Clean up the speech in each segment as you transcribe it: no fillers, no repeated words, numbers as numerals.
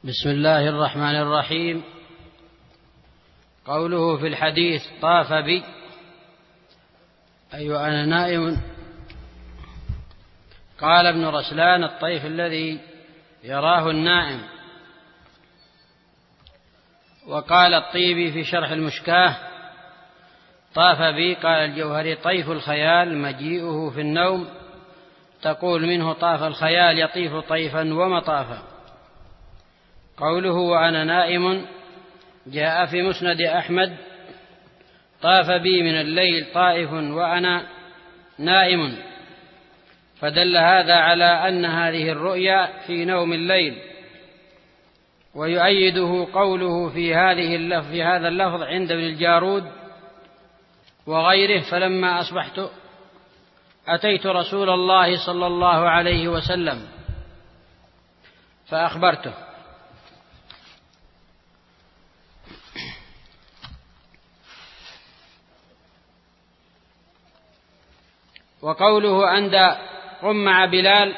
بسم الله الرحمن الرحيم. قوله في الحديث طاف بي أي أنا نائم. قال ابن رسلان: الطيف الذي يراه النائم. وقال الطيبي في شرح المشكاة: طاف بي، قال الجوهري: طيف الخيال مجيئه في النوم، تقول منه طاف الخيال يطيف طيفا ومطافا. قوله وأنا نائم جاء في مسند أحمد: طاف بي من الليل طائف وأنا نائم، فدل هذا على أن هذه الرؤيا في نوم الليل. ويؤيده قوله في هذا اللفظ عند ابن الجارود وغيره: فلما أصبحت أتيت رسول الله صلى الله عليه وسلم فأخبرته. وقوله عند قم مع بلال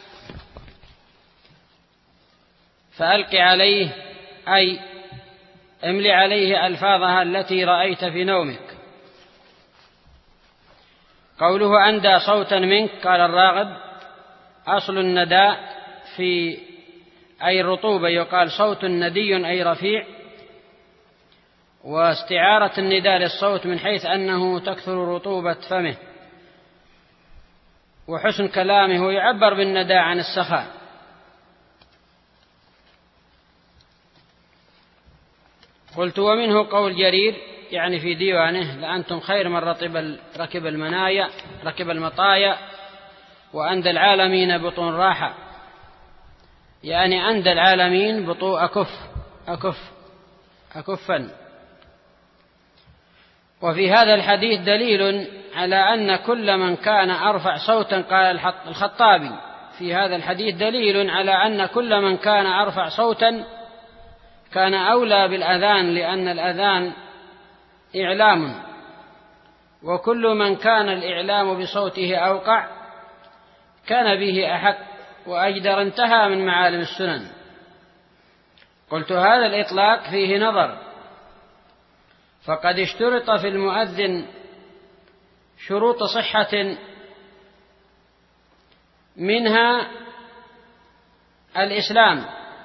فألق عليه أي املي عليه ألفاظها التي رأيت في نومك. قوله أندى صوتا منك، قال الراغب: أصل النداء في أي الرطوبة، يقال صوت ندي أي رفيع، واستعارة النداء للصوت من حيث أنه تكثر رطوبة فمه وحسن كلامه، يعبر بالنداء عن السخاء. قلت: ومنه قول جرير يعني في ديوانه: لأنتم خير من ركب المطايا وأندى العالمين بطون راحة، يعني أندى العالمين بطون أكفا. وفي هذا الحديث دليل على أن كل من كان أرفع صوتا، قال الخطابي في هذا الحديث دليل على أن كل من كان أرفع صوتا كان أولى بالأذان، لأن الأذان إعلام، وكل من كان الإعلام بصوته أوقع كان به أحق وأجدر، انتهى من معالم السنن. قلت: هذا الإطلاق فيه نظر، فقد اشترط في المؤذن شروط صحة، منها الإسلام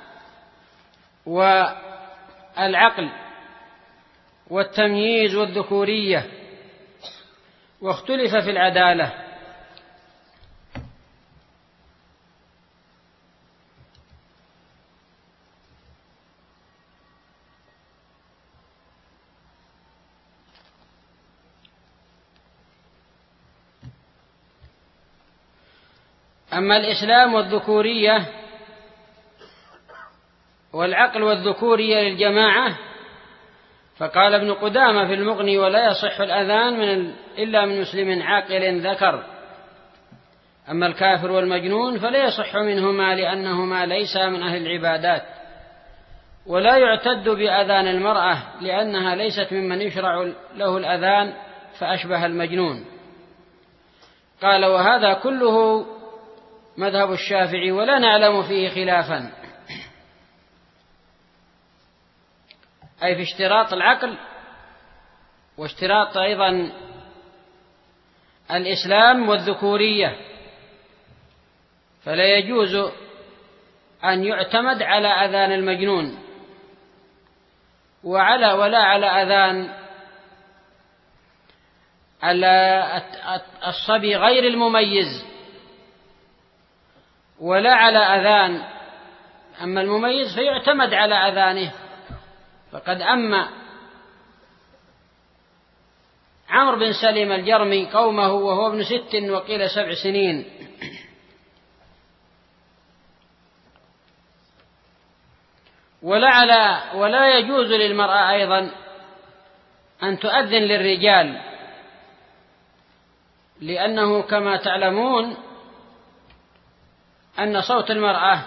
والعقل والتمييز والذكورية، واختلف في العدالة. أما الإسلام والذكورية والعقل والذكورية للجماعة، فقال ابن قدامة في المغني: ولا يصح الأذان إلا من مسلم عاقل ذكر. أما الكافر والمجنون فلا يصح منهما، لأنهما ليس من أهل العبادات. ولا يعتد بأذان المرأة، لأنها ليست ممن يشرع له الأذان، فأشبه المجنون. قال: وهذا كله مذهب الشافعي، ولا نعلم فيه خلافا، أي في اشتراط العقل واشتراط أيضا الإسلام والذكورية، فلا يجوز أن يعتمد على أذان المجنون ولا على أذان الصبي غير المميز، ولا على أذان أما المميز فيعتمد على أذانه. فقد أما عمرو بن سليم الجرمي قومه وهو ابن 6 وقيل 7 سنين، ولا يجوز للمرأة أيضا أن تؤذن للرجال، لأنه كما تعلمون أن صوت المرأة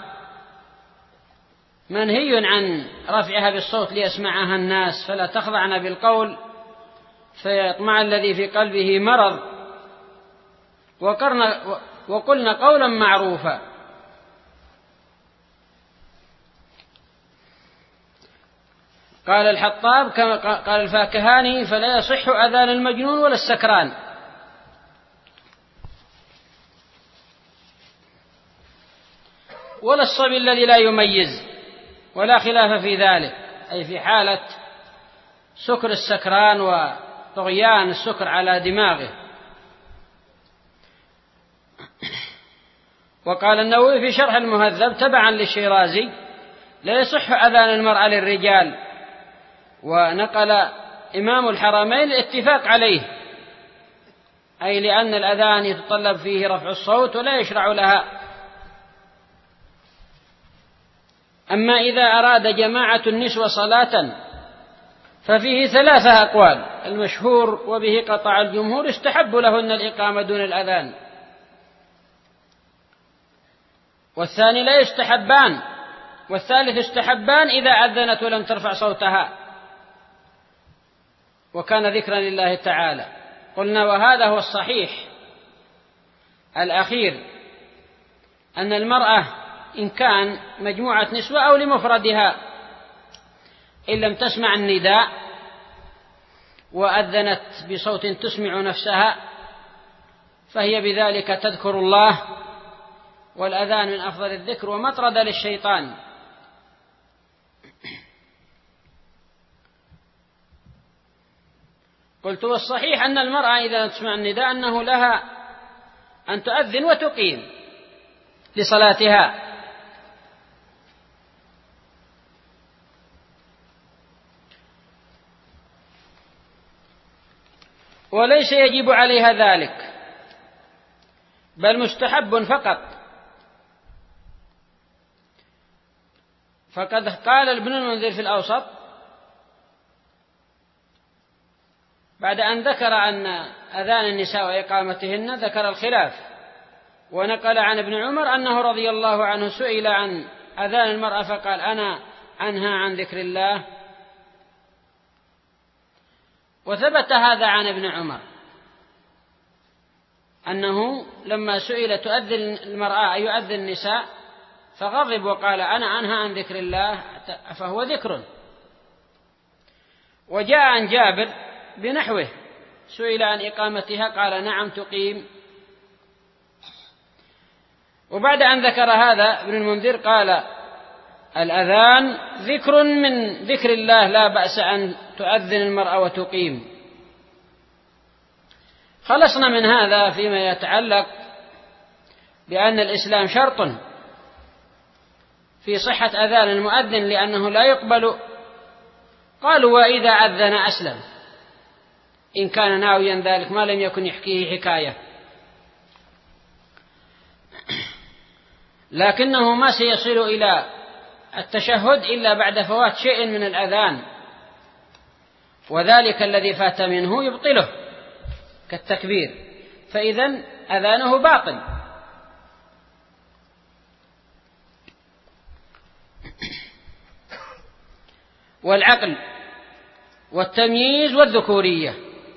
منهي عن رفعها بالصوت ليسمعها الناس، فلا تخضعن بالقول فيطمع الذي في قلبه مرض، وقلن قولا معروفا. قال الحطاب كما قال الفاكهاني: فلا يصح أذان المجنون ولا السكران. ولا الصبي الذي لا يميز، ولا خلاف في ذلك، أي في حالة سكر السكران وطغيان السكر على دماغه. وقال النووي في شرح المهذب تبعا للشيرازي: لا يصح أذان المرأة للرجال. ونقل إمام الحرمين الاتفاق عليه، أي لأن الأذان يتطلب فيه رفع الصوت ولا يشرع لها. أما إذا أراد جماعة النسوة صلاة ففيه 3 أقوال. المشهور وبه قطع الجمهور: يستحب لهن الإقامة دون الأذان. والثاني لا يستحبان. والثالث يستحبان إذا أذنت ولم ترفع صوتها وكان ذكرا لله تعالى. قلنا وهذا هو الصحيح الأخير، أن المرأة إن كان مجموعة نسوة أو لمفردها إن لم تسمع النداء وأذنت بصوت تسمع نفسها فهي بذلك تذكر الله، والأذان من أفضل الذكر ومطرد للشيطان. قلت والصحيح أن المرأة إذا تسمع النداء أنه لها أن تؤذن وتقيم لصلاتها. وليس يجب عليها ذلك، بل مستحب فقط. فقد قال ابن المنذر في الأوسط بعد أن ذكر أن أذان النساء وإقامتهن ذكر الخلاف، ونقل عن ابن عمر أنه رضي الله عنه سئل عن أذان المرأة فقال: أنا أنهى عن ذكر الله. وثبت هذا عن ابن عمر أنه لما سئل تؤذن المرأة أي يؤذن النساء فغضب وقال: أنا أنهى عن ذكر الله، فهو ذكر. وجاء عن جابر بنحوه سئل عن إقامتها قال: نعم تقيم. وبعد أن ذكر هذا ابن المنذر قال: الأذان ذكر من ذكر الله، لا بأس أن تؤذن المرأة وتقيم. خلصنا من هذا فيما يتعلق بأن الإسلام شرط في صحة أذان المؤذن لأنه لا يقبل. قالوا: وإذا أذن أسلم إن كان ناويا ذلك ما لم يكن يحكيه حكاية، لكنه ما سيصل إلى التشهد إلا بعد فوات شيء من الأذان، وذلك الذي فات منه يبطله كالتكبير، فإذن أذانه باطل. والعقل والتمييز والذكورية،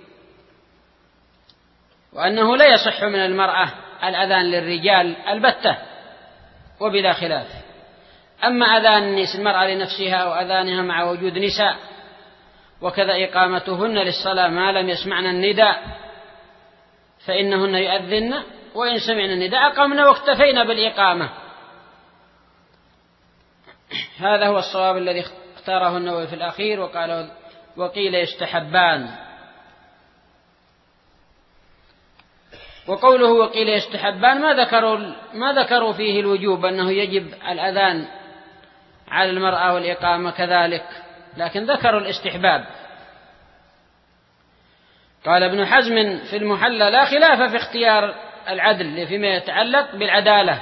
وأنه لا يصح من المرأة الأذان للرجال البتة وبلا خلاف. أما أذان المرأة لنفسها وأذانها مع وجود نساء، وكذا إقامتهن للصلاة ما لم يسمعن النداء فإنهن يؤذن، وإن سمعن النداء أقمن واكتفينا بالإقامة. هذا هو الصواب الذي اختاره النووي في الأخير، وقيل يستحبان. وقوله وقيل يستحبان ما ذكروا فيه الوجوب أنه يجب الأذان على المرأة والإقامة كذلك، لكن ذكروا الاستحباب. قال ابن حزم في المحلى: لا خلاف في اختيار العدل فيما يتعلق بالعدالة،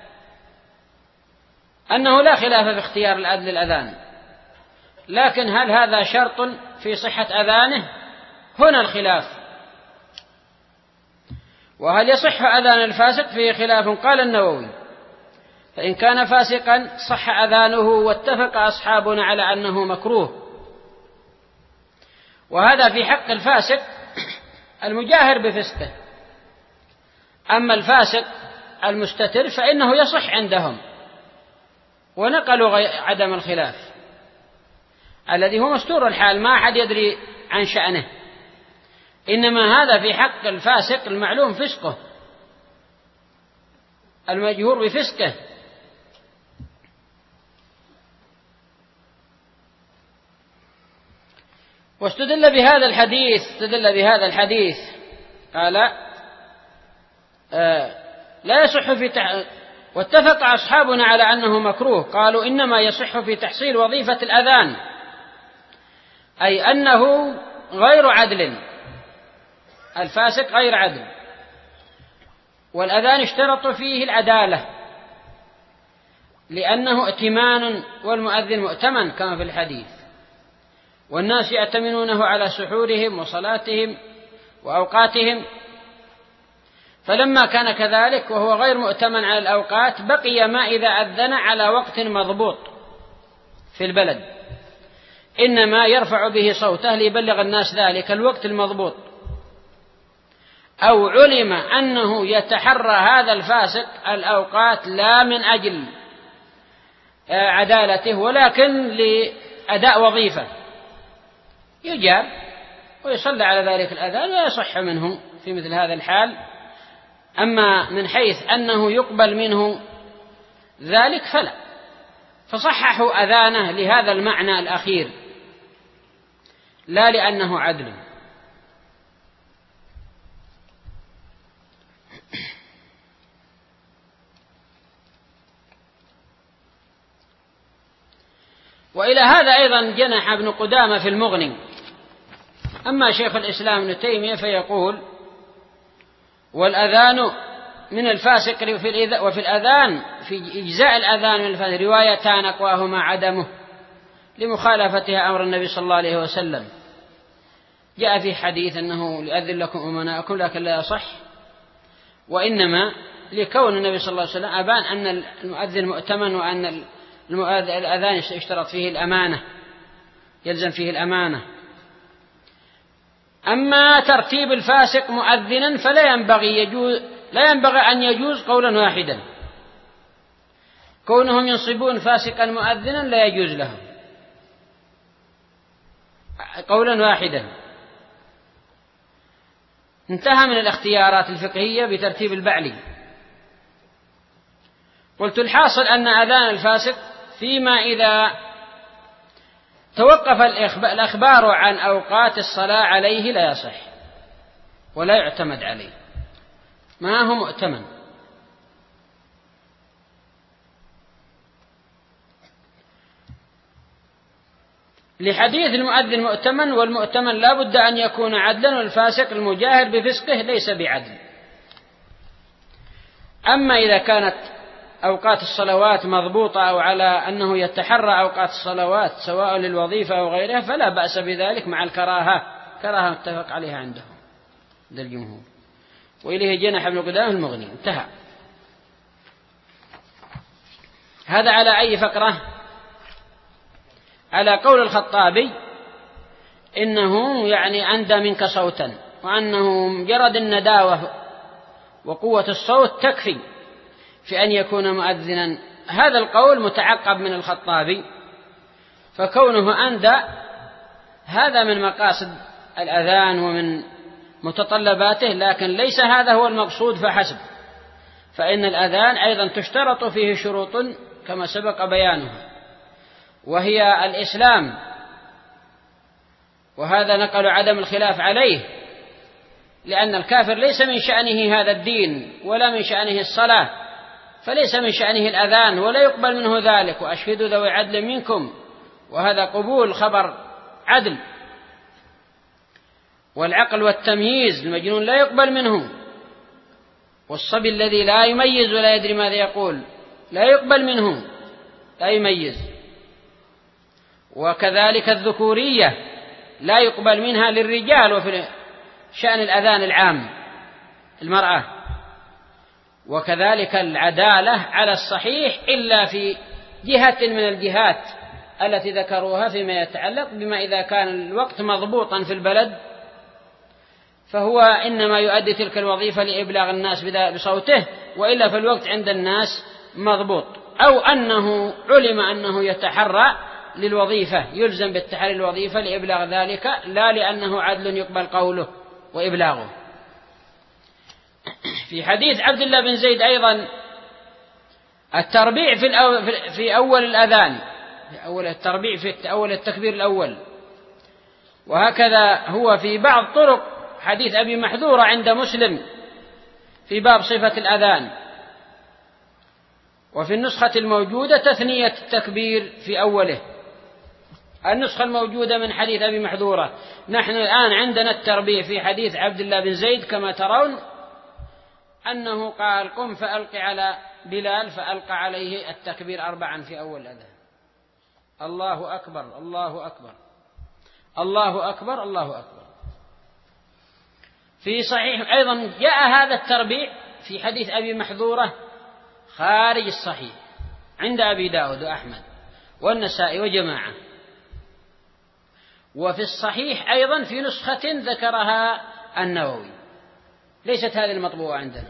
أنه لا خلاف في اختيار العدل للأذان، لكن هل هذا شرط في صحة أذانه؟ هنا الخلاف. وهل يصح أذان الفاسق؟ فيه خلاف. قال النووي: فإن كان فاسقا صح أذانه، واتفق أصحابنا على أنه مكروه. وهذا في حق الفاسق المجاهر بفسقه. أما الفاسق المستتر فإنه يصح عندهم، ونقلوا عدم الخلاف. الذي هو مستور الحال ما أحد يدري عن شأنه، إنما هذا في حق الفاسق المعلوم فسقه المجهور بفسقه. واستدل بهذا الحديث قال لا يصح واتفق أصحابنا على أنه مكروه، قالوا إنما يصح في تحصيل وظيفة الأذان، أي أنه غير عدل، الفاسق غير عدل، والأذان اشترط فيه العدالة لأنه ائتمان والمؤذن مؤتمن كما في الحديث، والناس يأتمنونه على سحورهم وصلاتهم وأوقاتهم، فلما كان كذلك وهو غير مؤتمن على الأوقات بقي ما إذا أذن على وقت مضبوط في البلد إنما يرفع به صوته ليبلغ الناس ذلك الوقت المضبوط، أو علم أنه يتحرى هذا الفاسق الأوقات لا من أجل عدالته ولكن لأداء وظيفة، يجاب ويصلى على ذلك الأذان ويصح منه في مثل هذا الحال. أما من حيث أنه يقبل منه ذلك فلا، فصححوا أذانه لهذا المعنى الأخير لا لأنه عدل. وإلى هذا أيضا جنح ابن قدامة في المغني. أما شيخ الإسلام ابن تيمية فيقول والأذان من الفاسق وفي الأذان في إجزاء الأذان من الفاسق روايتان أقواهما عدمه لمخالفتها أمر النبي صلى الله عليه وسلم. جاء في حديث أنه لأذن لكم أمناءكم لكن لا يصح، وإنما لكون النبي صلى الله عليه وسلم أبان أن المؤذن مؤتمن وأن الأذان يشترط فيه الأمانة، يلزم فيه الأمانة. أما ترتيب الفاسق مؤذنا فلا ينبغي أن يجوز قولا واحدا، كونهم ينصبون فاسقا مؤذنا لا يجوز لهم قولا واحدا. انتهى من الاختيارات الفقهية بترتيب البعلي. قلت الحاصل أن أذان الفاسق فيما إذا توقف الأخبار عن أوقات الصلاة عليه لا يصح ولا يعتمد عليه، ما هو مؤتمن. لحديث المؤذن مؤتمن، والمؤتمن لا بد أن يكون عدلا، والفاسق المجاهر بفسقه ليس بعدل. أما إذا كانت أوقات الصلوات مضبوطة أو على أنه يتحرى أوقات الصلوات سواء للوظيفة أو غيرها فلا بأس بذلك مع الكراهة، كراهة متفق عليها عند الجمهور. وإليه جنح ابن قدامة المغني. انتهى. هذا على أي فقرة؟ على قول الخطابي إنه يعني أندى منك صوتا، وأنه مجرد النداوة وقوة الصوت تكفي في أن يكون مؤذنا. هذا القول متعقب من الخطابي، فكونه أندى هذا من مقاصد الأذان ومن متطلباته، لكن ليس هذا هو المقصود فحسب، فإن الأذان أيضا تشترط فيه شروط كما سبق بيانها، وهي الإسلام، وهذا نقل عدم الخلاف عليه، لأن الكافر ليس من شأنه هذا الدين ولا من شأنه الصلاة، فليس من شأنه الأذان ولا يقبل منه ذلك. وأشهدوا ذوي عدل منكم، وهذا قبول خبر عدل. والعقل والتمييز المجنون لا يقبل منه، والصبي الذي لا يميز ولا يدري ماذا يقول لا يقبل منه، لا يميز. وكذلك الذكورية لا يقبل منها للرجال، وفي شأن الأذان العام المرأة. وكذلك العدالة على الصحيح إلا في جهة من الجهات التي ذكروها فيما يتعلق بما إذا كان الوقت مضبوطا في البلد فهو إنما يؤدي تلك الوظيفة لإبلاغ الناس بصوته، وإلا في الوقت عند الناس مضبوط، أو أنه علم أنه يتحرى للوظيفة، يلزم بالتحري الوظيفة لإبلاغ ذلك، لا لأنه عدل يقبل قوله وإبلاغه. في حديث عبد الله بن زيد أيضا التربيع في أول الأذان، في أول التربيع في أول التكبير الأول، وهكذا هو في بعض طرق حديث أبي محذورة عند مسلم في باب صفة الأذان. وفي النسخة الموجودة تثنية التكبير في أوله، النسخة الموجودة من حديث أبي محذورة. نحن الآن عندنا التربيع في حديث عبد الله بن زيد كما ترون أنه قال قم فألق على بلال فألقى عليه التكبير 4 في أول الأذان، الله أكبر الله أكبر الله أكبر الله أكبر. في صحيح أيضا جاء هذا التربيع في حديث أبي محذورة خارج الصحيح عند أبي داود وأحمد والنسائي وجماعة. وفي الصحيح أيضا في نسخة ذكرها النووي، ليست هذه المطبوعة عندنا.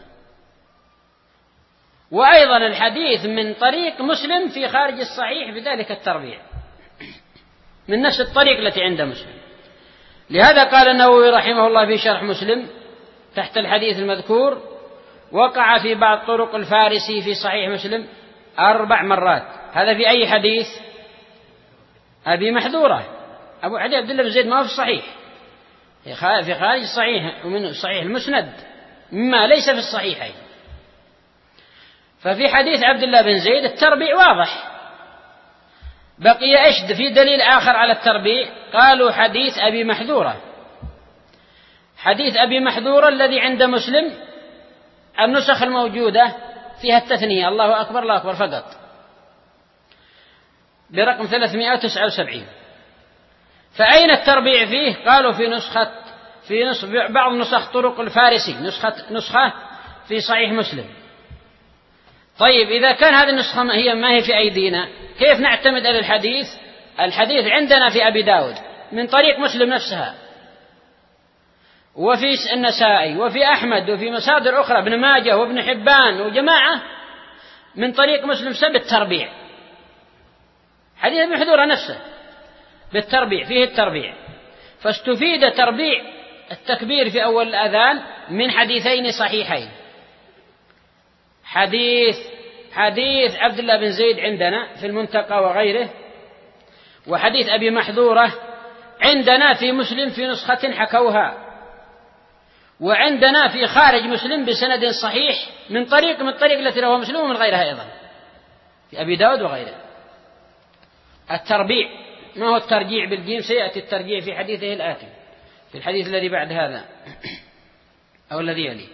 وأيضا الحديث من طريق مسلم في خارج الصحيح بذلك التربيع من نفس الطريق التي عند مسلم. لهذا قال النووي رحمه الله في شرح مسلم تحت الحديث المذكور: وقع في بعض طرق الفارسي في صحيح مسلم 4 مرات. هذا في أي حديث؟ أبي محذورة. أبو عبد الله بن زيد ما هو في الصحيح، في خارج الصحيح ومن صحيح المسند مما ليس في الصحيحين. ففي حديث عبد الله بن زيد التربيع واضح. بقي إيش في دليل آخر على التربيع؟ قالوا حديث أبي محذورة. حديث أبي محذورة الذي عند مسلم النسخ الموجودة فيها التثنية الله أكبر الله أكبر فقط برقم 379. فأين التربيع فيه؟ قالوا في بعض نسخ طرق الفارسي، نسخة في صحيح مسلم. طيب إذا كان هذه النسخة هي ما هي في أيدينا، كيف نعتمد على الحديث؟ الحديث عندنا في أبي داود من طريق مسلم نفسها، وفي النسائي وفي أحمد وفي مصادر أخرى ابن ماجه وابن حبان وجماعة من طريق مسلم سب التربيع. حديث ابن حذورة نفسه بالتربيع فيه التربيع. فاستفيد تربيع التكبير في أول الأذان من حديثين صحيحين، حديث عبد الله بن زيد عندنا في المنتقى وغيره، وحديث أبي محذورة عندنا في مسلم في نسخة حكوها، وعندنا في خارج مسلم بسند صحيح من طريق التي رواه مسلم ومن غيرها أيضا في أبي داود وغيره. التربيع ما هو الترجيع بالجيم، سيأتي الترجيع في حديثه الآتي في الحديث الذي بعد هذا أو الذي يليه.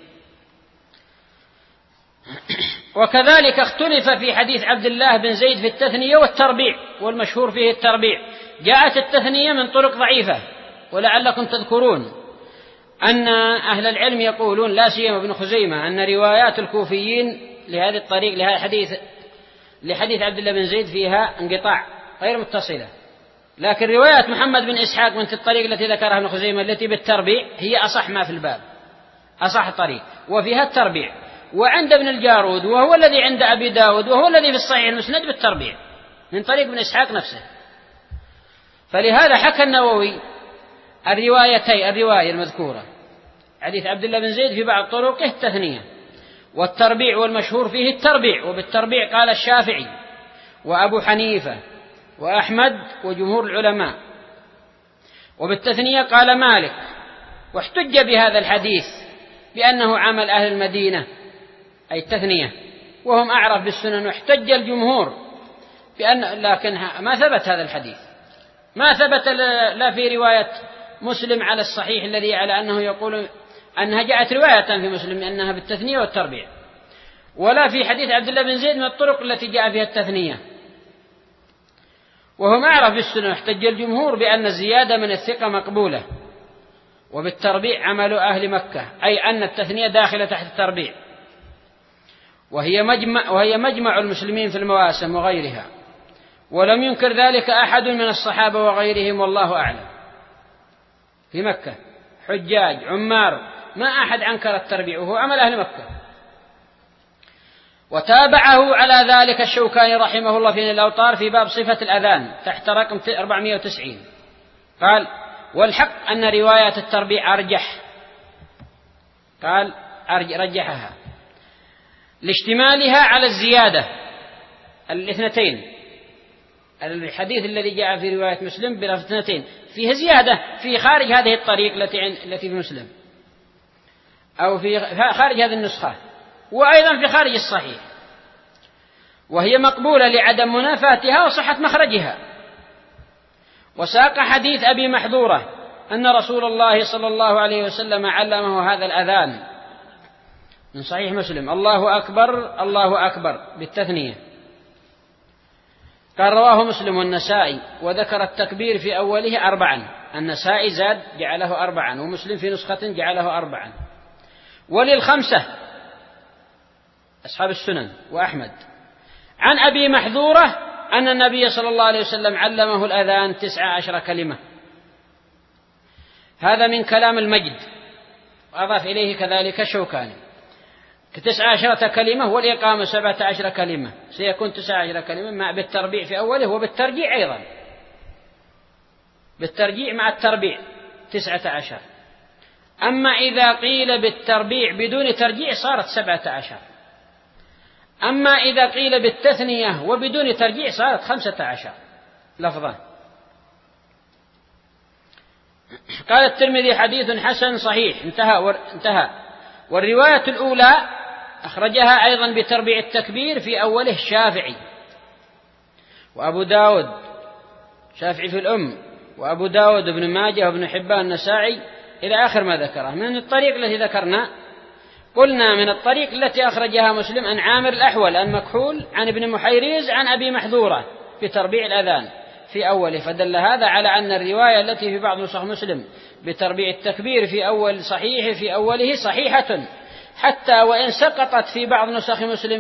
وكذلك اختلف في حديث عبد الله بن زيد في التثنية والتربيع، والمشهور فيه التربيع. جاءت التثنية من طرق ضعيفة، ولعلكم تذكرون أن أهل العلم يقولون لا سيما ابن خزيمة أن روايات الكوفيين لهذا الطريق لحديث عبد الله بن زيد فيها انقطاع غير متصلة، لكن روايات محمد بن إسحاق من الطريق التي ذكرها ابن خزيمة التي بالتربيع هي أصح ما في الباب، أصح طريق وفيها التربيع. وعند ابن الجارود وهو الذي عند أبي داود وهو الذي في الصحيح المسند بالتربيع من طريق ابن إسحاق نفسه. فلهذا حكى النووي الرواية المذكورة حديث عبد الله بن زيد في بعض طرقه التثنية والتربيع، والمشهور فيه التربيع. وبالتربيع قال الشافعي وأبو حنيفة وأحمد وجمهور العلماء، وبالتثنية قال مالك. واحتج بهذا الحديث بأنه عمل أهل المدينة أي التثنية وهم أعرف بالسنن، واحتج الجمهور لكن ما ثبت هذا الحديث، ما ثبت لا في رواية مسلم على الصحيح الذي على أنه يقول أنها جاءت رواية في مسلم أنها بالتثنية والتربيع، ولا في حديث عبد الله بن زيد من الطرق التي جاء فيها التثنية وهم أعرف بالسنن. احتج الجمهور بأن الزيادة من الثقة مقبولة، وبالتربيع عمل أهل مكة، أي أن التثنية داخلة تحت التربيع، وهي مجمع المسلمين في المواسم وغيرها، ولم ينكر ذلك أحد من الصحابة وغيرهم والله أعلم. في مكة حجاج عمار ما أحد أنكر التربيع وهو عمل أهل مكة. وتابعه على ذلك الشوكاني رحمه الله في نيل الأوطار في باب صفة الأذان تحت رقم 490. قال: والحق أن رواية التربيع أرجح، قال رجحها لاشتمالها على الزيادة الاثنتين. الحديث الذي جاء في رواية مسلم بلفظ اثنتين فيه زيادة في خارج هذه الطريق التي في مسلم، أو في خارج هذه النسخة، وأيضا في خارج الصحيح، وهي مقبولة لعدم منافاتها وصحة مخرجها. وساق حديث أبي محذورة أن رسول الله صلى الله عليه وسلم علمه هذا الأذان من صحيح مسلم: الله أكبر الله أكبر بالتثنية. قال: رواه مسلم والنسائي، وذكر التكبير في أوله 4. النسائي زاد جعله 4، ومسلم في نسخة جعله 4. وللخمسة أصحاب السنن وأحمد عن أبي محذورة أن النبي صلى الله عليه وسلم علمه الأذان 19 كلمة. هذا من كلام المجد، وأضاف إليه كذلك الشوكاني 19 كلمة، والإقامة 17 كلمة، سيكون 19 كلمة مع بالتربيع في أوله وبالترجيع أيضا، بالترجيع مع التربيع 19. أما إذا قيل بالتربيع بدون ترجيع صارت 17. أما إذا قيل بالتثنية وبدون ترجيع صارت 15 لفظا. قال الترمذي: حديث حسن صحيح. انتهى. والرواية الأولى أخرجها أيضا بتربيع التكبير في أوله الشافعي وأبو داود، شافعي في الأم، وأبو داود بن ماجه وابن حبان النسائي إلى آخر ما ذكره. من الطريق التي ذكرنا قلنا من الطريق التي أخرجها مسلم عن عامر الأحول المكحول عن ابن محيريز عن أبي محذورة في تربيع الأذان في أوله، فدل هذا على أن الرواية التي في بعض نسخ مسلم بتربيع التكبير في أول صحيح في أوله صحيحة، حتى وإن سقطت في بعض نسخ مسلم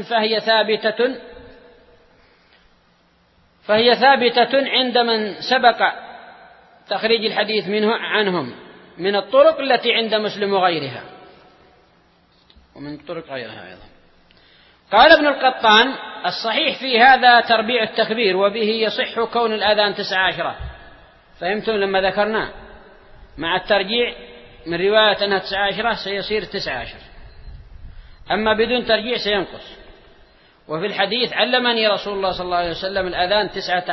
فهي ثابتة عند من سبق تخريج الحديث عنهم من الطرق التي عند مسلم وغيرها، ومن طرق غيرها أيضا. قال ابن القطان: الصحيح في هذا تربيع التكبير، وبه يصح كون الأذان 19. فهمتم لما ذكرنا مع الترجيع من رواية أنها 19 سيصير 19، أما بدون ترجيع سينقص. وفي الحديث: علمني رسول الله صلى الله عليه وسلم الأذان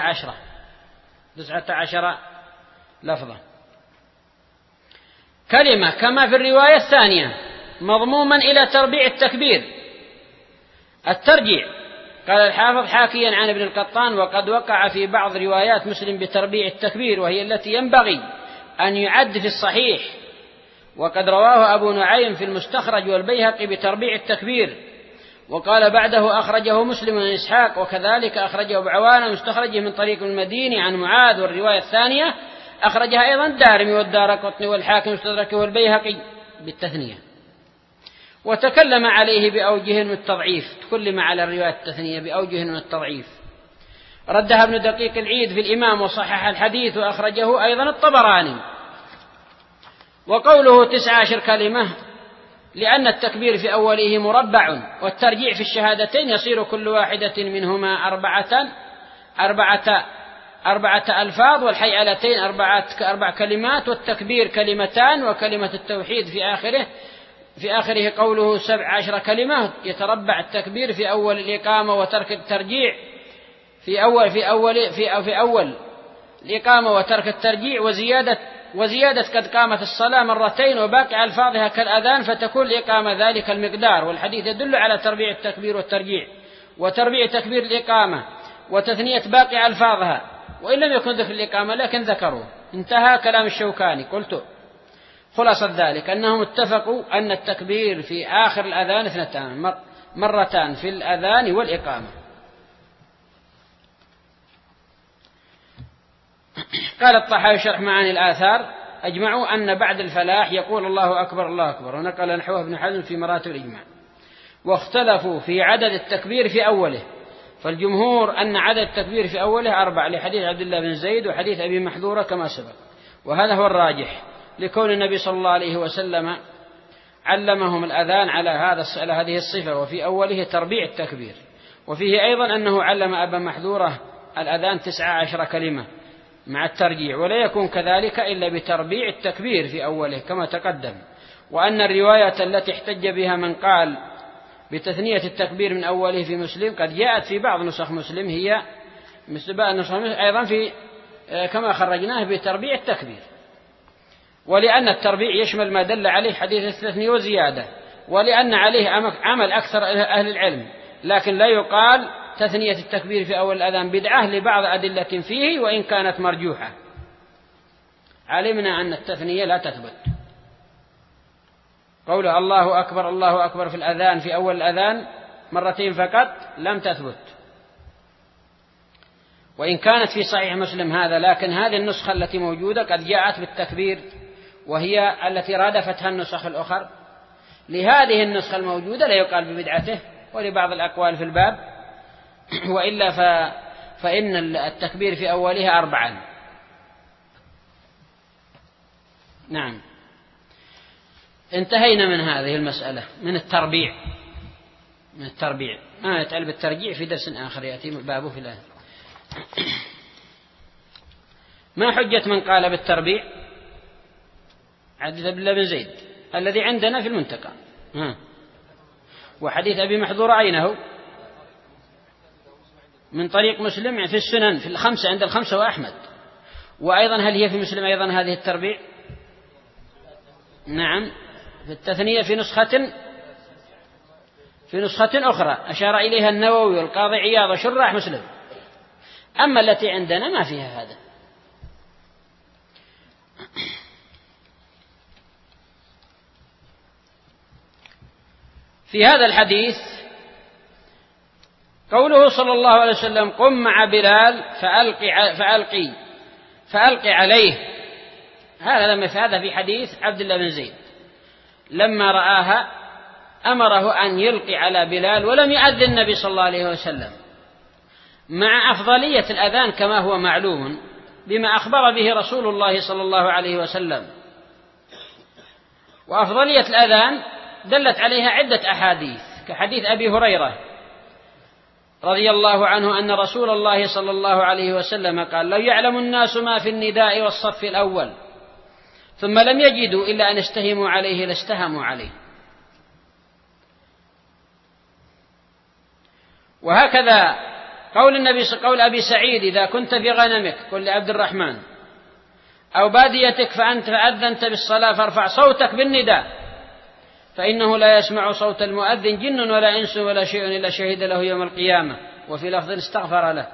19 لفظة كلمة، كما في الرواية الثانية، مضموما إلى تربيع التكبير. الترجيع قال الحافظ حاكيا عن ابن القطان: وقد وقع في بعض روايات مسلم بتربيع التكبير، وهي التي ينبغي أن يعد في الصحيح، وقد رواه أبو نعيم في المستخرج والبيهقي بتربيع التكبير، وقال بعده أخرجه مسلم بن إسحاق، وكذلك أخرجه أبو عوانة مستخرجه من طريق المديني عن معاذ. والرواية الثانية أخرجها أيضا الدارمي والدارقطني والحاكم مستدركه والبيهقي بالتثنية، وتكلم عليه بأوجه من التضعيف، تكلم على الرواية التثنية بأوجه من التضعيف. ردها ابن دقيق العيد في الإمام وصحح الحديث، وأخرجه أيضا الطبراني. وقوله 19 كلمة لأن التكبير في أوله مربع، والترجيع في الشهادتين يصير كل واحدة منهما أربعة ألفاظ، والحيئلتين 4 كلمات، والتكبير كلمتان، وكلمة التوحيد في آخره قوله 17 كلمة. يتربع التكبير في أول الإقامة، وترك الترجيع في أول الإقامة وترك الترجيع، وزيادة قد قامت الصلاة مرتين وباقي ألفاظها كالأذان، فتكون الإقامة ذلك المقدار. والحديث يدل على تربيع التكبير والترجيع، وتربيع تكبير الإقامة، وتثنية باقي ألفاظها، وإن لم يكن ذكر الإقامة لكن ذكروه. انتهى كلام الشوكاني. قلت خلاصة ذلك أنهم اتفقوا أن التكبير في آخر الأذان 2 مرتان في الأذان والإقامة. قال الطحاوي شرح معاني الآثار: أجمعوا أن بعد الفلاح يقول الله أكبر الله أكبر، ونقل نحوه ابن حزم في مراتب الإجماع. واختلفوا في عدد التكبير في أوله، فالجمهور أن عدد التكبير في أوله 4 لحديث عبد الله بن زيد وحديث أبي محذورة كما سبق، وهذا هو الراجح، لكون النبي صلى الله عليه وسلم علمهم الأذان على هذه الصفة، وفي أوله تربيع التكبير. وفيه أيضا أنه علم أبا محذورة الأذان 19 كلمة مع الترجيع، ولا يكون كذلك إلا بتربيع التكبير في أوله كما تقدم. وأن الرواية التي احتج بها من قال بتثنية التكبير من أوله في مسلم قد جاءت في بعض نسخ مسلم، هي مثل بعض نسخ مسلم أيضا في كما خرجناه بتربيع التكبير. ولأن التربيع يشمل ما دل عليه حديث التثنية وزيادة، ولأن عليه عمل أكثر أهل العلم، لكن لا يقال تثنية التكبير في أول الأذان بدعة لبعض أدلة فيه وإن كانت مرجوحة. علمنا أن التثنية لا تثبت، قوله الله أكبر الله أكبر في الأذان في أول الأذان مرتين فقط لم تثبت، وإن كانت في صحيح مسلم هذا، لكن هذه النسخة التي موجودة قد جاءت بالتكبير، وهي التي رادفتها النسخ الأخر. لهذه النسخة الموجودة لا يقال ببدعته، ولبعض الأقوال في الباب، وإلا فإن التكبير في أولها 4. نعم، انتهينا من هذه المسألة من التربيع. ما يتعلم بالترجيع في درس آخر يأتي بابه في الآن. ما حجة من قال بالتربيع؟ حديث عبد الله بن زيد الذي عندنا في المنتقى، وحديث أبي محذور عينه من طريق مسلم في السنن في الخمسة عند الخمسة وأحمد. وأيضا هل هي في مسلم أيضا هذه التربيع؟ نعم، في التثنية في نسخة أخرى أشار إليها النووي والقاضي عياض وشراح مسلم. أما التي عندنا ما فيها هذا. في هذا الحديث قوله صلى الله عليه وسلم قم مع بلال فألقي عليه، هذا في حديث عبد الله بن زيد لما رآها أمره أن يلقي على بلال، ولم يؤذن النبي صلى الله عليه وسلم، مع أفضلية الأذان كما هو معلوم بما أخبر به رسول الله صلى الله عليه وسلم. وأفضلية الأذان دلت عليها عدة أحاديث، كحديث أبي هريرة رضي الله عنه أن رسول الله صلى الله عليه وسلم قال لو يعلم الناس ما في النداء والصف الأول ثم لم يجدوا إلا أن استهموا عليه لاستهموا عليه. وهكذا قول أبي سعيد إذا كنت في غنمك قل لعبد الرحمن أو باديتك فأنت فأذنت بالصلاة فارفع صوتك بالنداء فإنه لا يسمع صوت المؤذن جن ولا إنس ولا شيء إلا شهد له يوم القيامة، وفي لفظ استغفر له.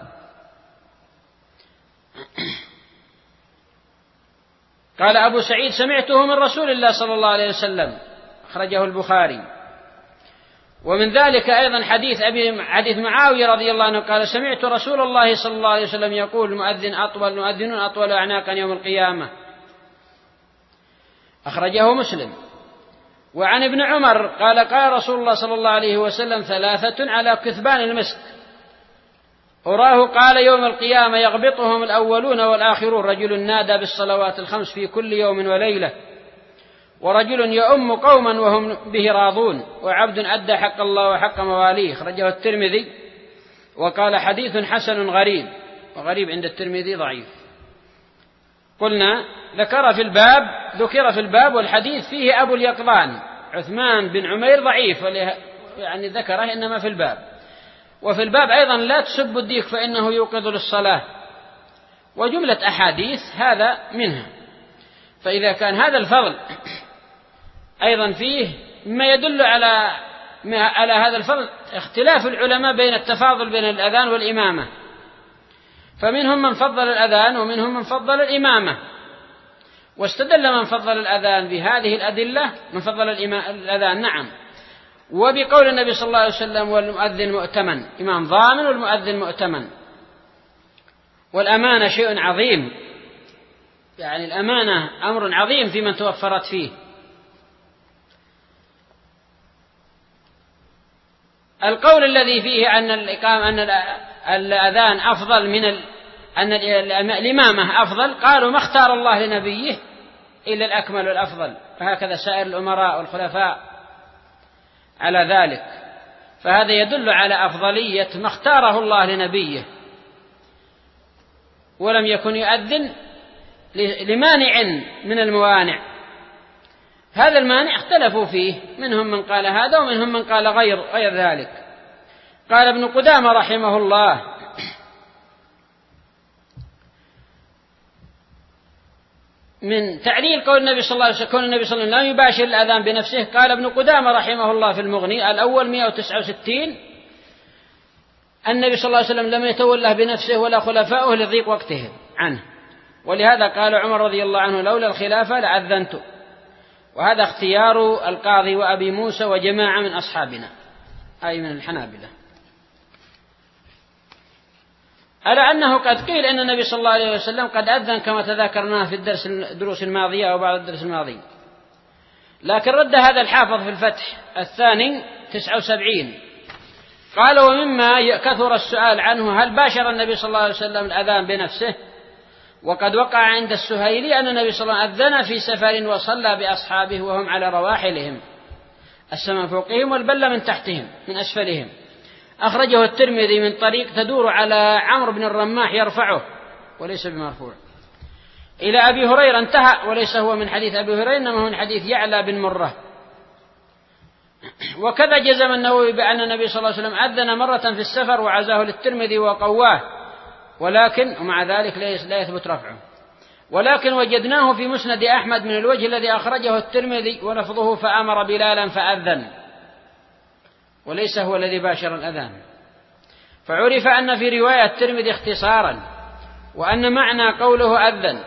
قال أبو سعيد سمعته من رسول الله صلى الله عليه وسلم، أخرجه البخاري. ومن ذلك أيضا حديث معاوية رضي الله عنه قال سمعت رسول الله صلى الله عليه وسلم يقول المؤذنون أطول أعناقا يوم القيامة، أخرجه مسلم. وعن ابن عمر قال رسول الله صلى الله عليه وسلم 3 على كثبان المسك أراه قال يوم القيامة يغبطهم الأولون والآخرون، رجل نادى بالصلوات الخمس في كل يوم وليلة، ورجل يؤم قوما وهم به راضون، وعبد أدى حق الله وحق مواليه، أخرجه الترمذي وقال حديث حسن غريب، وغريب عند الترمذي ضعيف. قلنا ذكر في الباب والحديث فيه أبو اليقظان عثمان بن عمير ضعيف، يعني ذكره إنما في الباب. وفي الباب أيضا لا تسب الديك فإنه يوقظ للصلاة، وجملة أحاديث هذا منها. فإذا كان هذا الفضل أيضا فيه ما يدل على هذا الفضل اختلاف العلماء بين التفاضل بين الأذان والإمامة، فمنهم من فضل الأذان ومنهم من فضل الإمامة، واستدل من فضل الأذان بهذه الأدلة من فضل الأذان نعم، وبقول النبي صلى الله عليه وسلم والمؤذن مؤتمن، إمام ضامن والمؤذن مؤتمن. والأمانة شيء عظيم، يعني الأمانة أمر عظيم في من توفرت فيه. القول الذي فيه أن الأذان أفضل من أن الإمامة أفضل، قالوا ما اختار الله لنبيه إلا الأكمل والأفضل، فهكذا سائر الأمراء والخلفاء على ذلك. فهذا يدل على أفضلية ما اختاره الله لنبيه، ولم يكن يؤذن لمانع من الموانع. هذا المانع اختلفوا فيه، منهم من قال هذا ومنهم من قال غير ذلك. قال ابن قدامة رحمه الله: من تعليل قول النبي صلى الله عليه وسلم كون النبي صلى الله عليه وسلم لا يباشر الأذان بنفسه، قال ابن قدامة رحمه الله في المغني الأول 169: النبي صلى الله عليه وسلم لم يتوله بنفسه ولا خلفاؤه لضيق وقتهم عنه، ولهذا قال عمر رضي الله عنه: لولا الخلافة لأذنت. وهذا اختيار القاضي وأبي موسى وجماعة من أصحابنا، أي من الحنابلة، على أنه قد قيل أن النبي صلى الله عليه وسلم قد أذن كما تذاكرناه في الدروس الماضية أو بعض الدروس الماضي. لكن رد هذا الحافظ في الفتح الثاني 79، قال: ومما كثر السؤال عنه هل باشر النبي صلى الله عليه وسلم الأذان بنفسه؟ وقد وقع عند السهيلي أن النبي صلى الله عليه وسلم أذن في سفر وصلى بأصحابه وهم على رواحلهم، السماء فوقهم والبل من تحتهم من أسفلهم. أخرجه الترمذي من طريق تدور على عمرو بن الرماح يرفعه وليس بمرفوع إلى أبي هريرة، انتهى، وليس هو من حديث أبي هريرة إنما هو من حديث يعلى بن مرة. وكذا جزم النووي بأن النبي صلى الله عليه وسلم أذن مرة في السفر وعزاه للترمذي وقواه، ولكن ومع ذلك لا يثبت رفعه، ولكن وجدناه في مسند أحمد من الوجه الذي أخرجه الترمذي ولفظه: فأمر بلالا فأذن، وليس هو الذي باشر الأذان. فعرف أن في رواية الترمذي اختصارا، وأن معنى قوله أذن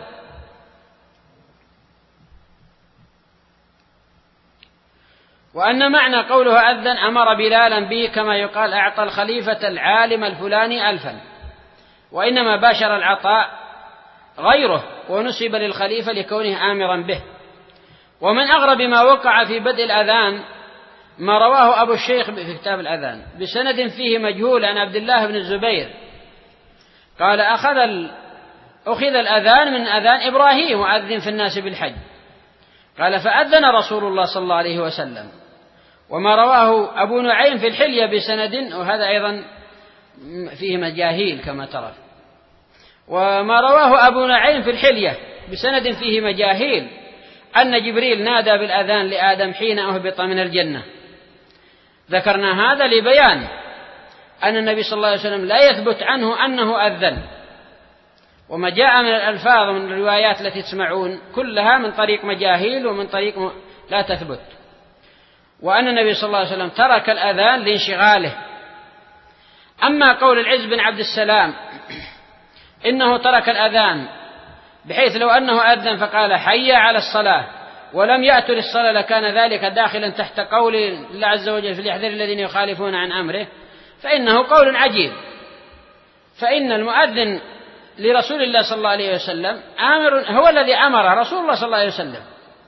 أمر بلالا به، كما يقال أعطى الخليفة العالم الفلاني 1000، وإنما باشر العطاء غيره ونسب للخليفة لكونه آمرا به. ومن أغرب ما وقع في بدء الأذان ما رواه أبو الشيخ في كتاب الأذان بسند فيه مجهول عن عبد الله بن الزبير قال: أخذ الأذان من أذان إبراهيم وأذن في الناس بالحج. قال: فأذن رسول الله صلى الله عليه وسلم. وما رواه أبو نعيم في الحلية بسند، وهذا أيضا فيه مجاهيل كما ترى. وما رواه أبو نعيم في الحلية بسند فيه مجاهيل أن جبريل نادى بالأذان لآدم حين أهبط من الجنة. ذكرنا هذا لبيان أن النبي صلى الله عليه وسلم لا يثبت عنه أنه أذن، وما جاء من الألفاظ من الروايات التي تسمعون كلها من طريق مجاهيل ومن طريق لا تثبت. وأن النبي صلى الله عليه وسلم ترك الأذان لانشغاله. أما قول العز بن عبد السلام إنه ترك الأذان بحيث لو أنه أذن فقال حي على الصلاة ولم يأتوا للصلاة لكان ذلك داخلا تحت قول الله عز وجل في اليحذر الذين يخالفون عن أمره، فإنه قول عجيب. فإن المؤذن لرسول الله صلى الله عليه وسلم هو الذي أمر رسول الله صلى الله عليه وسلم،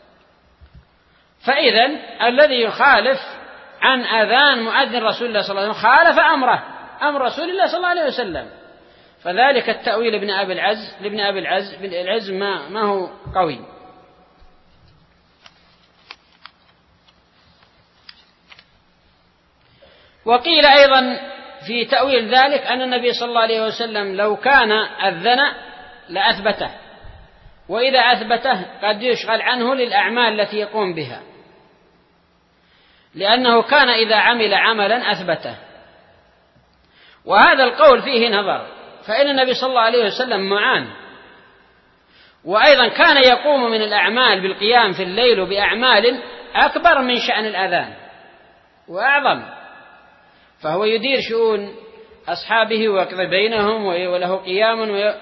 فإذن الذي يخالف عن أذان مؤذن رسول الله صلى الله عليه وسلم خالف أمر رسول الله صلى الله عليه وسلم. فذلك التأويل لابن أبي العز ما هو قوي. وقيل أيضا في تأويل ذلك أن النبي صلى الله عليه وسلم لو كان أذن لأثبته، وإذا أثبته قد يشغل عنه للأعمال التي يقوم بها، لأنه كان إذا عمل عملا أثبته. وهذا القول فيه نظر، فإن النبي صلى الله عليه وسلم معان، وأيضا كان يقوم من الأعمال بالقيام في الليل بأعمال أكبر من شأن الأذان وأعظم، فهو يدير شؤون أصحابه ويقضي بينهم وله قيام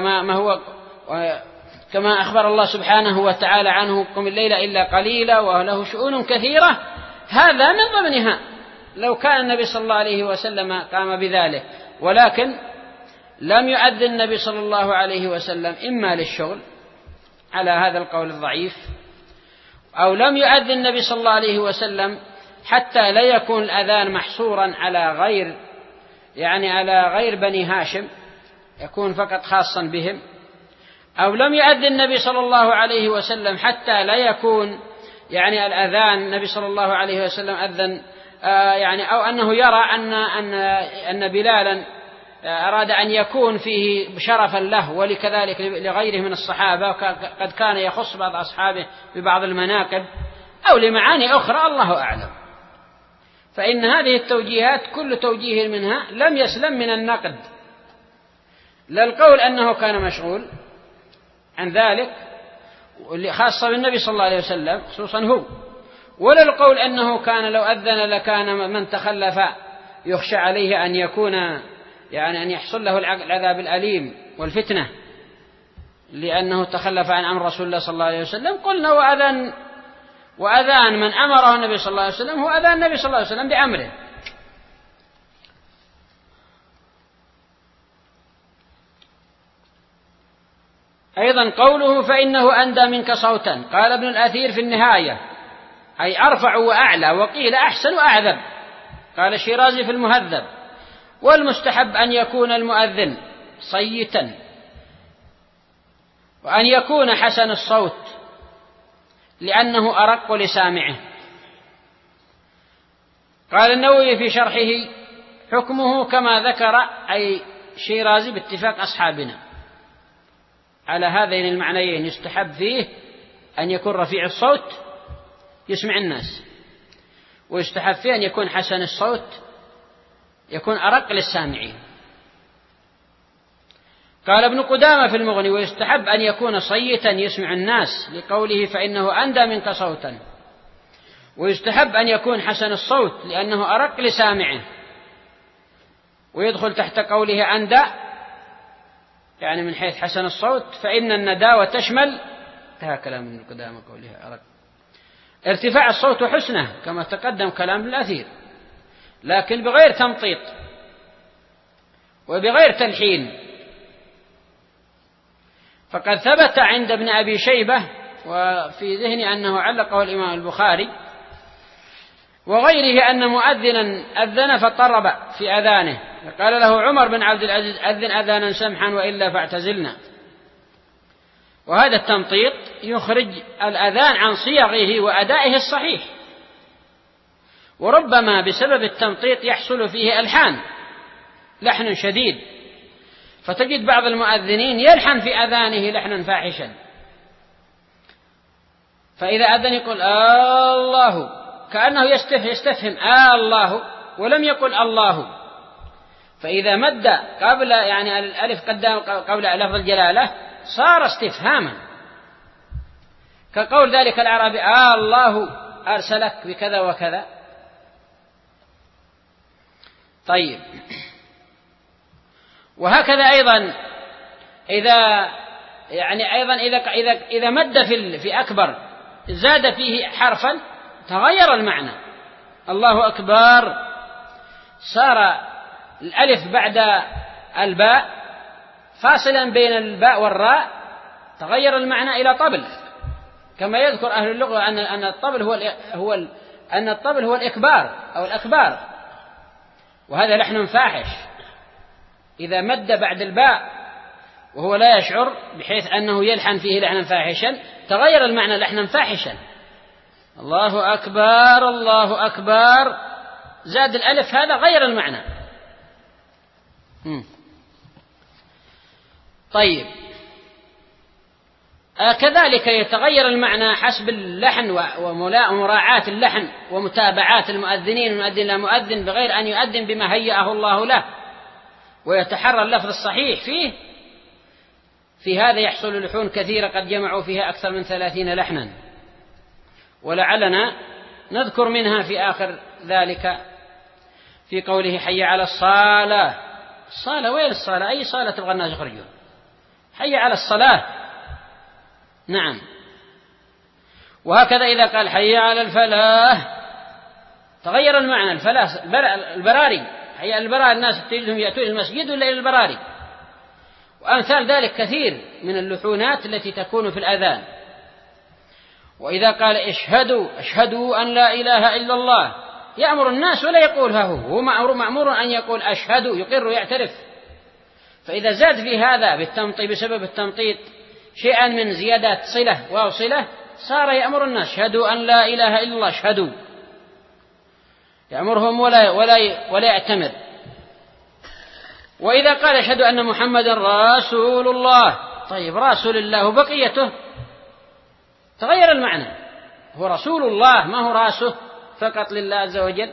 كما أخبر الله سبحانه وتعالى عنه: قم الليل إلا قليلا، وله شؤون كثيرة. هذا من ضمنها لو كان النبي صلى الله عليه وسلم قام بذلك، ولكن لم يؤذن النبي صلى الله عليه وسلم إما للشغل على هذا القول الضعيف، أو لم يؤذن النبي صلى الله عليه وسلم حتى لا يكون الأذان محصورا على غير بني هاشم، يكون فقط خاصا بهم، أو لم يؤذن النبي صلى الله عليه وسلم حتى لا يكون يعني الأذان النبي صلى الله عليه وسلم أذن يعني أو أنه يرى أن بلالا أراد أن يكون فيه شرفا له ولكذلك لغيره من الصحابة، قد كان يخص بعض أصحابه ببعض المناقب أو لمعاني أخرى الله أعلم. فإن هذه التوجيهات كل توجيه منها لم يسلم من النقد، لا القول أنه كان مشغول عن ذلك خاصة بالنبي صلى الله عليه وسلم خصوصا هو، ولا القول أنه كان لو أذن لكان من تخلف يخشى عليه أن يكون يعني أن يحصل له العذاب الأليم والفتنة لأنه تخلف عن أمر رسول الله صلى الله عليه وسلم. قلنا وأذان من أمره النبي صلى الله عليه وسلم هو أذان النبي صلى الله عليه وسلم بأمره. أيضا قوله فإنه أندى منك صوتا، قال ابن الأثير في النهاية أي أرفع وأعلى، وقيل أحسن وأعذب. قال الشيرازي في المهذب والمستحب أن يكون المؤذن صيتا وأن يكون حسن الصوت لأنه أرق لسامعه. قال النووي في شرحه حكمه كما ذكر أي شيرازي باتفاق أصحابنا على هذين المعنيين، يستحب فيه أن يكون رفيع الصوت يسمع الناس، ويستحب فيه أن يكون حسن الصوت يكون أرق للسامعين. قال ابن قدامة في المغني ويستحب أن يكون صيتا يسمع الناس لقوله فإنه أندى منك صوتا، ويستحب أن يكون حسن الصوت لأنه أرق لسامعه، ويدخل تحت قوله أندى يعني من حيث حسن الصوت فإن النداوة تشمل انتهى كلام ابن قدامة قوله أرق ارتفاع الصوت وحسنه كما تقدم كلام ابن الأثير، لكن بغير تمطيط وبغير تلحين. فقد ثبت عند ابن أبي شيبة وفي ذهني أنه علقه الإمام البخاري وغيره أن مؤذنا أذن فاضطرب في أذانه، فقال له عمر بن عبد العزيز أذن أذانا سمحا وإلا فاعتزلنا. وهذا التمطيط يخرج الأذان عن صيغه وأدائه الصحيح، وربما بسبب التمطيط يحصل فيه ألحان لحن شديد، فتجد بعض المؤذنين يلحن في أذانه لحنا فاحشا، فإذا أذن يقول الله كأنه يستفهم الله ولم يقل الله، فإذا مد قبل يعني الألف قبل لفظ الجلالة صار استفهاما، كقول ذلك الأعرابي الله أرسلك بكذا وكذا. طيب، وهكذا أيضا إذا مد في أكبر زاد فيه حرفا تغير المعنى، الله أكبر صار الألف بعد الباء فاصلا بين الباء والراء تغير المعنى إلى طبل، كما يذكر أهل اللغة أن الطبل هو الإكبار أو الأكبار، وهذا لحن فاحش إذا مد بعد الباء وهو لا يشعر بحيث أنه يلحن فيه لحنا فاحشا تغير المعنى لحنا فاحشا. الله أكبر الله أكبر زاد الألف هذا غير المعنى. طيب، كذلك يتغير المعنى حسب اللحن ومراعاة اللحن ومتابعات المؤذنين من مؤذن إلى مؤذن بغير أن يؤذن بما هيأه الله له، ويتحرى اللفظ الصحيح فيه. في هذا يحصل لحون كثيرة قد جمعوا فيها أكثر من 30 لحنا، ولعلنا نذكر منها في آخر ذلك في قوله حي على الصلاة. الصلاة وين الصلاة؟ أي صلاة تبغى الناس يخرجون؟ حي على الصلاة. نعم. وهكذا إذا قال حي على الفلاح تغير المعنى، الفلاح البراري، حي على البراري، الناس تجدهم يأتون المسجد ولا إلى البراري، وأمثال ذلك كثير من اللحونات التي تكون في الأذان. وإذا قال اشهدوا أن لا إله إلا الله يأمر الناس ولا يقولها هو مأمور أن يقول أشهد، يقر يعترف. فإذا زاد في هذا بسبب التمطيط شيئا من زيادات صلة واو صلة صار يأمر الناس شهدوا أن لا إله إلا الله، شهدوا، يأمرهم ولا يأتمر. وإذا قال اشهدوا أن محمدا رسول الله، طيب رسول الله وبقيته تغير المعنى، هو رسول الله ما هو راسه فقط لله عز وجل.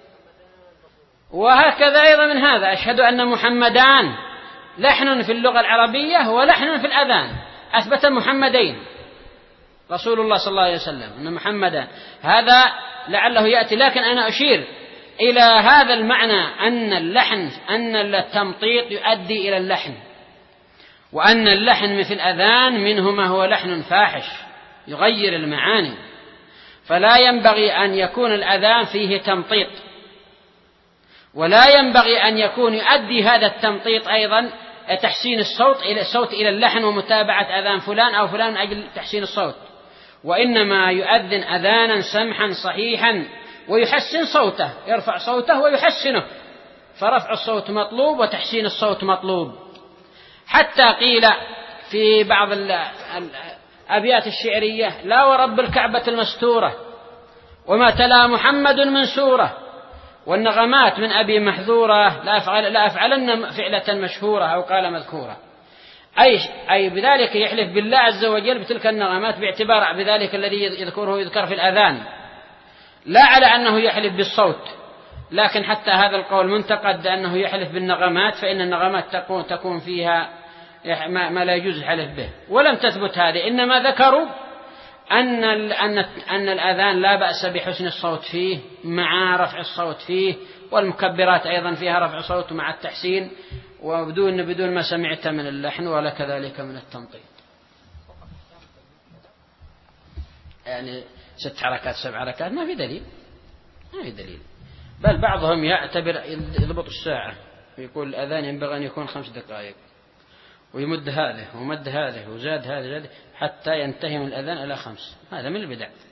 وهكذا أيضا من هذا أشهد أن محمدان لحن في اللغة العربية ولحن في الأذان، أثبت محمدين رسول الله صلى الله عليه وسلم أن محمدا، هذا لعله يأتي، لكن أنا أشير إلى هذا المعنى أن التمطيط يؤدي إلى اللحن، وأن اللحن في الأذان منه ما هو لحن فاحش يغير المعاني، فلا ينبغي أن يكون الأذان فيه تمطيط، ولا ينبغي أن يكون يؤدي هذا التمطيط أيضا تحسين الصوت إلى اللحن ومتابعة أذان فلان أو فلان من أجل تحسين الصوت، وإنما يؤذن أذانا سمحا صحيحا ويحسن صوته، يرفع صوته ويحسنه، فرفع الصوت مطلوب وتحسين الصوت مطلوب. حتى قيل في بعض الأبيات الشعرية لا ورب الكعبة المستورة وما تلا محمد من سورة، والنغمات من أبي محذورة لا أفعلن فعلة مشهورة أو قال مذكورة، أي بذلك يحلف بالله عز وجل بتلك النغمات باعتبار بذلك الذي يذكر في الأذان، لا على أنه يحلف بالصوت. لكن حتى هذا القول منتقد أنه يحلف بالنغمات، فإن النغمات تكون فيها ما لا يجوز الحلف به، ولم تثبت هذه، إنما ذكروا أن الأذان لا بأس بحسن الصوت فيه مع رفع الصوت فيه، والمكبرات أيضا فيها رفع صوت مع التحسين، وبدون ما سمعت من اللحن ولا كذلك من التمطيط. يعني 6 حركات 7 حركات ما في دليل، بل بعضهم يعتبر يضبط الساعة، يقول الأذان ينبغي أن يكون 5 دقائق، ويمد هذه ومد هذه وزاد هذه حتى ينتهي من الأذان إلى 5، هذا من البدع.